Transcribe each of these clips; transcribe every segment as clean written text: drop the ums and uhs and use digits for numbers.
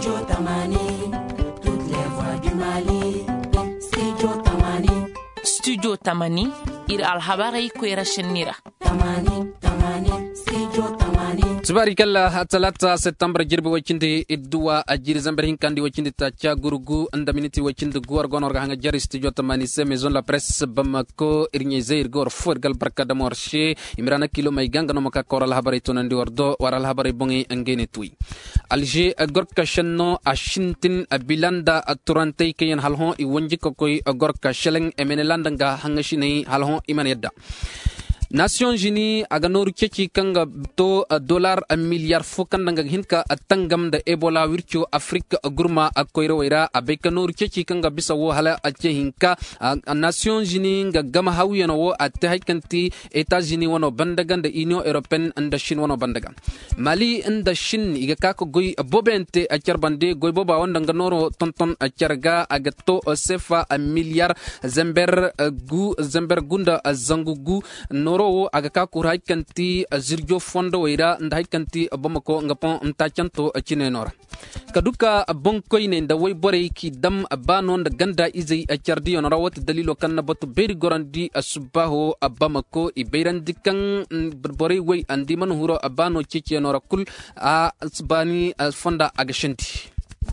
Studio Tamani, toutes les voix du Mali. Studio Tamani. Studio Tamani, ir alhabarai kwera shenira. Tamani, Studio Tamani. Tubarikalla talata September jirbi wachindi idua ajiri zamber hinkandi wachindi tacha gurugu anda miniti wachindi guar gonor hanga jari Studio Tamani se maison la presse Bamako irnye zair gor forgal barkada morshe imrana kilo mai ganga no maka koral habari tonandi wardo waral habari bongi angene tui Alger gorka shanno ashintin bilanda turantay kayan halhon i wonji kokoy gorka sheleng emenelanda nga hangashini halhon iman yadda Nations Unies aga noru ceci kanga to dollar a milliard fokan nga hinka atangam da Ebola wircho Afrique gurma akoyro wira abeka noru ceci kanga bisa wo hala ace hinka Nations Unies nga gama hawiyan wo atte haykanti États-Unis wono bandaga da Union Européenne anda Chine wono bandaga Mali anda Chine iga kako goy bobente a charbande goy boba wanda nga noro tonton a charga aga to sefa a milliard zember gunda zangugu noro aga ka kurai kanti zirjo fondo wira nda kanti Bamako ngapon ntachanto chinenora kaduka bonkoine nda way bore ki dam banon da ganda izai a chardi onora wat dalilo kan batu beri gorandi subaho Bamako ibeiran dikan bore way andi man huro abano chichi onora kul a sbani fonda agashanti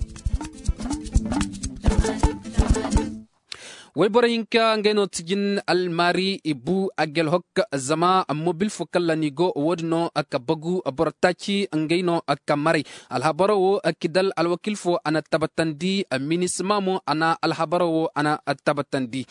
Wayborayinka ngeno tijin almari ibu agel hok zama mobil fokalla nigo wodno akabagu abortachi ngeno akamari alhabaro akidal alwakilfo ana tabatandi minismamo ana alhabaro ana tabatandi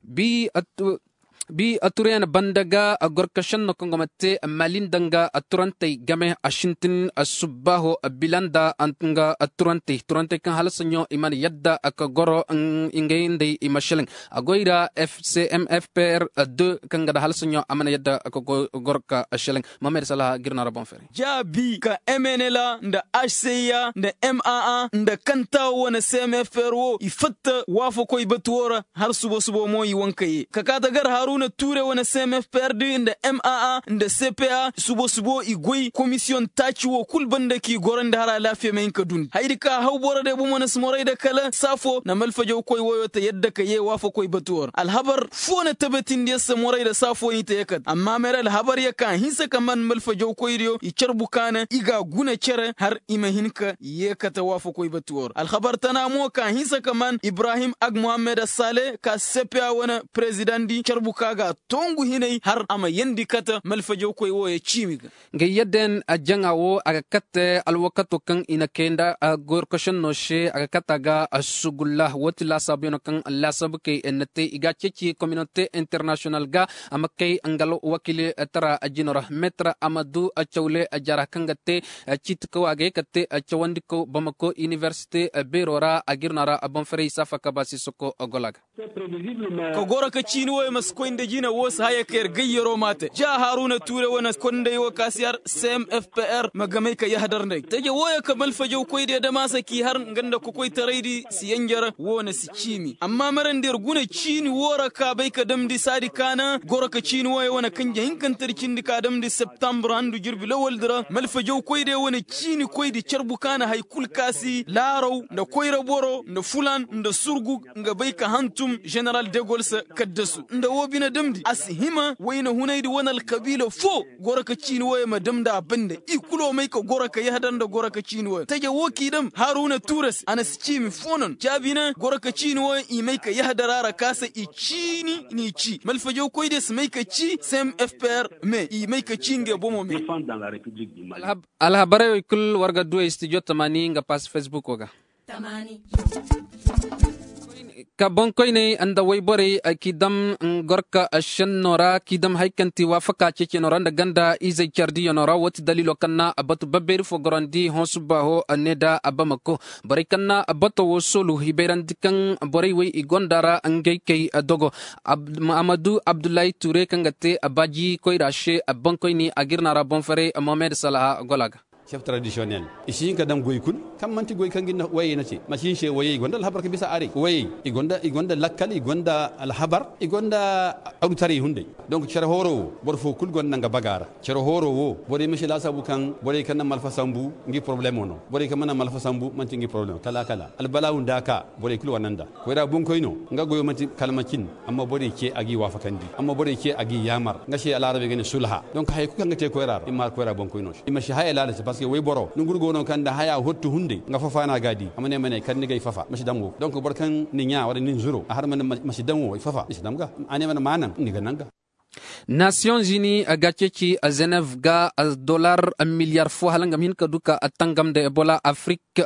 bi aturian bandaga gorkashan no kongomate malindanga aturante game ashintin subaho bilanda antanga turante kan halasanyo iman yadda akagoro ingende imasheleng agoira FCMFPR 2 kan gada halasanyo amana yadda akagorka asheleng mamer sala girna rabon fere jabi ka MNLA nda HCA nda MAA nda kanta wona CMFR wo ifatta wafo koy batuora har subo moyi wankaye kakata gar haruna ture wona CMFR nda MAA nda CPA subo igoi commission tachiwo kulbanda ki goranda hara lafiya mai kadun haidika hawbora de bumona smorai da kala safo na malfajo koy woyota yadda kaye wafo koy batuor alhabar fona tabatin da smorai da safo yita yakat amma mere alhabar yakan hinsa kaman malfajo koy rio i charbukana iga guna chere har imahinka yakata wafo koy batuor alhabar tana mo kan hinsa kaman Ibrahim Ag Mohammed Saleh ka CPA wona president di charbuka ga tongu hinai har ama yandi kata malfajo koy wo e chimiga ngayeden ajanga wo aga katte alwakato kan ina kenda gorkoshan no she aga kataga asugullah wotila sabino kan la sabke enate iga ceci communauté international ga amakai angalo wakile tara ajinora metra amadu achawle ajara kangate chitko age katte achawandiko Bamako Université berora agirnara abonfere safa kabasi soko ogolaga ko gora ka chino e maskoinde jina wos haya ker gayyaro mate ja haruna ture wona konde yo kasiyar CMFPR magamai ka yahdar ndai taje woya kamal fajo koyde da masa ki har nganda ko koy taraidi siyanjara wona si chimi amma maran der guna chini wora ka bai ka damdi sadi kana gora ka chini woya wona kanje hinkan tarkin dika damdi September andu jirbi lawal dira mal fajo koyde wona chini koydi charbu kana hay kul kasi laro da koyra boro da fulan da surgu nga bai ka hantum General de Gaulle sa kaddasu nda wobina damdi asihima wayna hunaydi wonal kabila fo gora ka chini woya madam da banda ikulo mai ka gora ka yahdan da gora ka chini woya taje woki dam haruna turas anas chimi fonon jabina gora ka chini woya i mai ka yahdarara kasa i chini ni chi malfajo koyde mai ka chi sem FPR me i mai ka chinge bomo me alhabare kul warga do Studio Tamani nga pas Facebook waga Tamani. ka bonkoine anda waybore kidam gorka shannora kidam haykanti wafaka cece noranda ganda izay chardi yonora wati dalilo kanna abatu babber fo gorandi honsubaho aneda abamako bore kanna abato wosolu hiberan dikan bore we igondara angay kay dogo Amadou Abdoulaye Touré kangate abaji koirashe bonkoine agirnara bonfere Mohamed Salah golaga chef traditionnel isin ka dam goy kun kam manti goy kan ginna waye na ce mashin she waye gonda alhabar ka bisa are waye igonda lakkal igonda alhabar igonda autari hunde donc cere horo bor fo kul gon nanga bagara cere horo wo bore mishi la sabu kan bore kan malfa sambu ngi problème ono bore kan mana malfa sambu manti ngi problème kala albala unda ka bore kul wananda ko da bun koyno nga goyo manti kalmakin amma bore ke agi wafakandi amma bore ke agi yamar ngashi alarabe gene sulha donc hay ku kan te ko rar imma ko ra bon koyno imashi hay la parce que way boro ngurgo no kan da haya hottu hunde nga fafana gadi amane mane kan ni gay fafa mashi dango donc borkan ni nya wala ni zuro har man mashi dango fafa mashi damga ane man manan ni gananga Nations Unies agachechi a Genève ga dollar a milliard fo halangam hin kaduka atangam de Ebola Afrique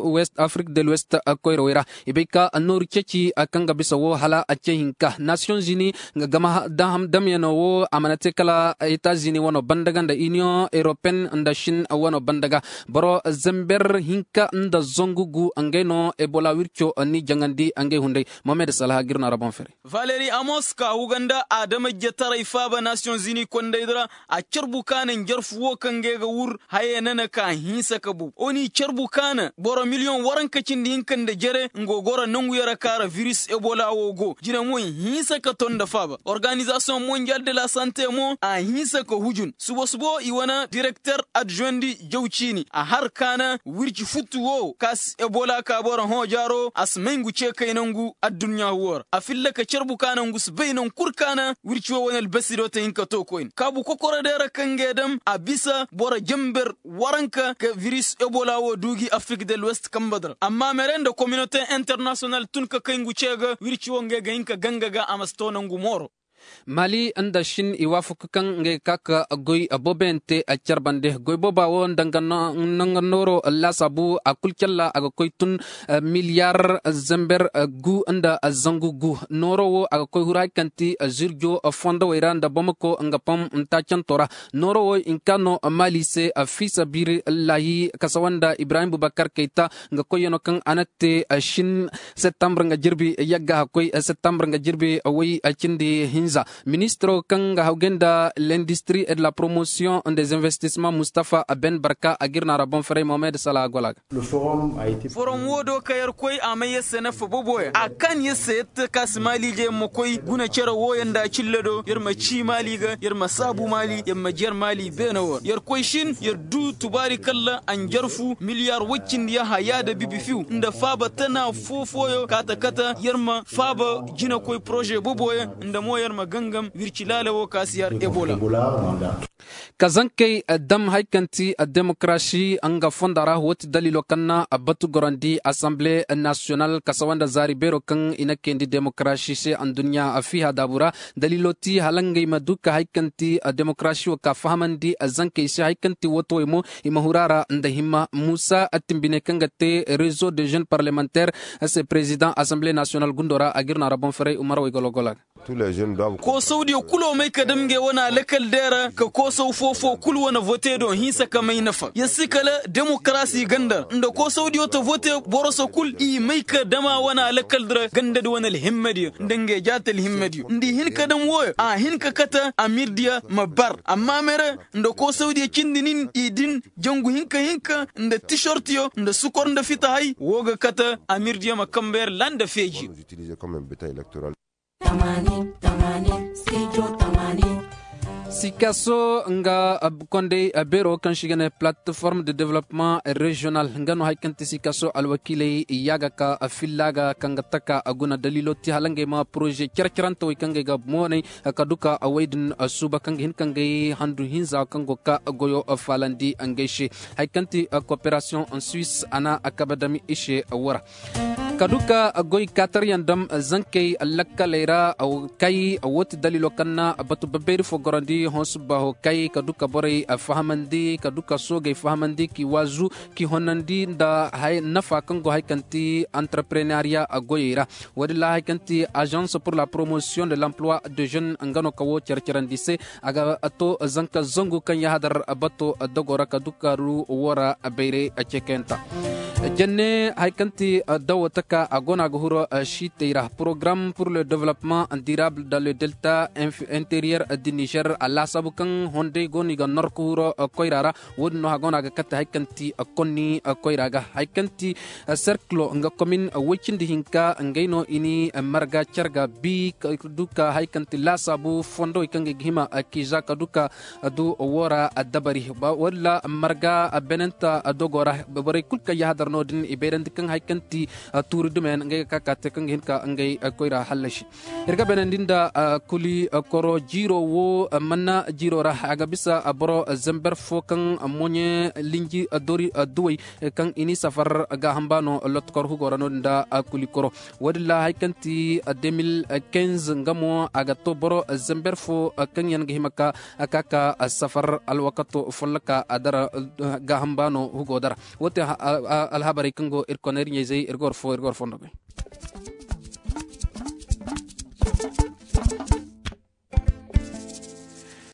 de l'Ouest koirowera ibeka nor chechi akanga bisawo hala achehinka Nations Unies gama dam yano wo amanate kala États-Unis wono bandaga nda Union Européenne nda Chine wono bandaga boro zember hinka nda zongugu angeno Ebola wircho ni jangandi ange hunde Mohamed Salah girna rabon fere Valérie Amos ka Uganda adama jetara ifaba Nations Unies kondaidra a charbu kana njarfu wo kange ga wur haye nana ka hinsa kabu oni charbu kana boro million waran kacin din kan da jere ngogora nangu yara kara virus Ebola wogo jina mo hinsa ka tonda faba Organisation Mondiale de la Santé mo a hinsa ka hujun subo iwana directeur adjoint di Jawchini a har kana wirci futu wo kas Ebola ka boro ho jaro asmengu ce kai nangu ad-dunya war a filla ka charbu kana ngus bainan kurkana wirci wo wonal basiro ta hinka to koin kabu kokora dera kangedam a bisa bora jamber waranka ka virus Ebola wo dugi Afrique de l'Ouest kambadra amma merenda communauté internationale tunka kaingu cega wirci wo ngega hinka gangaga amastona ngumoro Mali anda Shin iwafuku kan nge kaka goy abobente a charbande goy boba wo nanganoro la sabu akulkella aga koytun milliard zember gu anda zangu gu noro wo aga koy huray kanti zirjo fonda wairanda bomako ngapam ntachantora noro wo inkano Mali se fisa bir lahi kasawanda Ibrahim Boubacar Keita nga koyono kan anate Shin septembre nga jirbi yagga koy septembre nga jirbi way chindi hinza Ministre Kanga Haugenda l'industrie et de la promotion des investissements Mustafa Ben Barka agirna rabon frère Mohamed Salah Golag. Le forum a été forum wodo kayar koy amaye sene foboboy akan yeset kas mali je mo koy guna cera woyanda cilledo yerma ci mali ga yerma sabu mali yerma jer mali benawo yer koy shin yer du tubarikalla an jarfu miliyar waccin ya haya da bibifiu nda faba tana fofoyo kata yerma faba jina koy projet boboy nda mo yerma gangam virchilala wo kasiyar Ebola kazanke dam haikanti demokrasi anga fondara wot dalilo kanna abatu gorandi assemblée nationale kasawanda zari bero kan inakendi demokrasi se an dunya fiha dabura daliloti halangay maduka haikanti demokrasi ka fahamandi azanke se haikanti woto imo imahurara ndahima Musa atimbine kangate réseau de jeunes parlementaires c'est président assemblée nationale gundora agirna rabon fere Umar Wegologola tous les jeunes doivent ko saudi kulo mai kadamge wana lakal dera ka ko sau fofo kul wana vote don hisa kamai nafa yasikala demokrasi ganda inda ko saudi ta vote boroso kul i mai kadama wana lakal dera ganda da wana himmadi ndange jatal himmadi ndi hin kadam wo a hin ka kata amirdiya mabar amma mere inda ko saudi kindinin idin jangu hinka inda t-shirt yo inda sukor nda fita hay woga kata amirdiya makamber landa feji utiliser comme un bétail électoral. Tamani, Studio Tamani. Sikaso nga konde bero kan shigane plateforme de développement régional ngano haikanti Sikaso alwakile yaga ka afillaga kangataka aguna dalilo ti halange ma projet kerkeranto kange ga mone kaduka awaidin suba kange hin kange handu hinza kango ka goyo falandi angeshi haikanti coopération en Suisse ana akabadami ishe wara kaduka goy katarian dam zankay lakkalera aw kay wot dalilo kanna batu baberi fo gorandi hosbaho kay kaduka boray fahamandi kaduka sogay fahamandi ki wazu ki honandi da hay nafa kango hay kanti entrepreneuriat agoyira wadilla hay kanti agence pour la promotion de l'emploi de jeunes ngano kawo cercerandise aga ato zanka zongu kan yahadar bato dogora kaduka ru wora abere achekenta jenne hay kanti dawata ka agona gohuro shiteira programme pour le développement durable dans le delta intérieur du Niger alla sabukan honde goni ga norkuro koirara wodno hagona ga katta haykanti konni koiraga haykanti cercle nga commune wechindi hinka ngaino ini marga charga bi duka haykanti la sabu fondo ikange gihima kijaka duka du wora dabari wala marga benenta dogora bare kulka yahadarno din iberen kan haykanti turu dumen ngay kakate kan hinka ngay koira halashi erga benendinda kuli koro jiro wo manna jiro ra aga bisa boro zember fo kan monye linji dori duway kan ini safar ga hambano lot kor hugorano nda kuli koro wadilla haykanti 2015 ngamo aga to boro zember fo kan yan gihimaka akaka safar alwaqtu fulaka adara ga hambano hugodara wote alhabari kango irkoneri nyezei irgor fo irgor fondo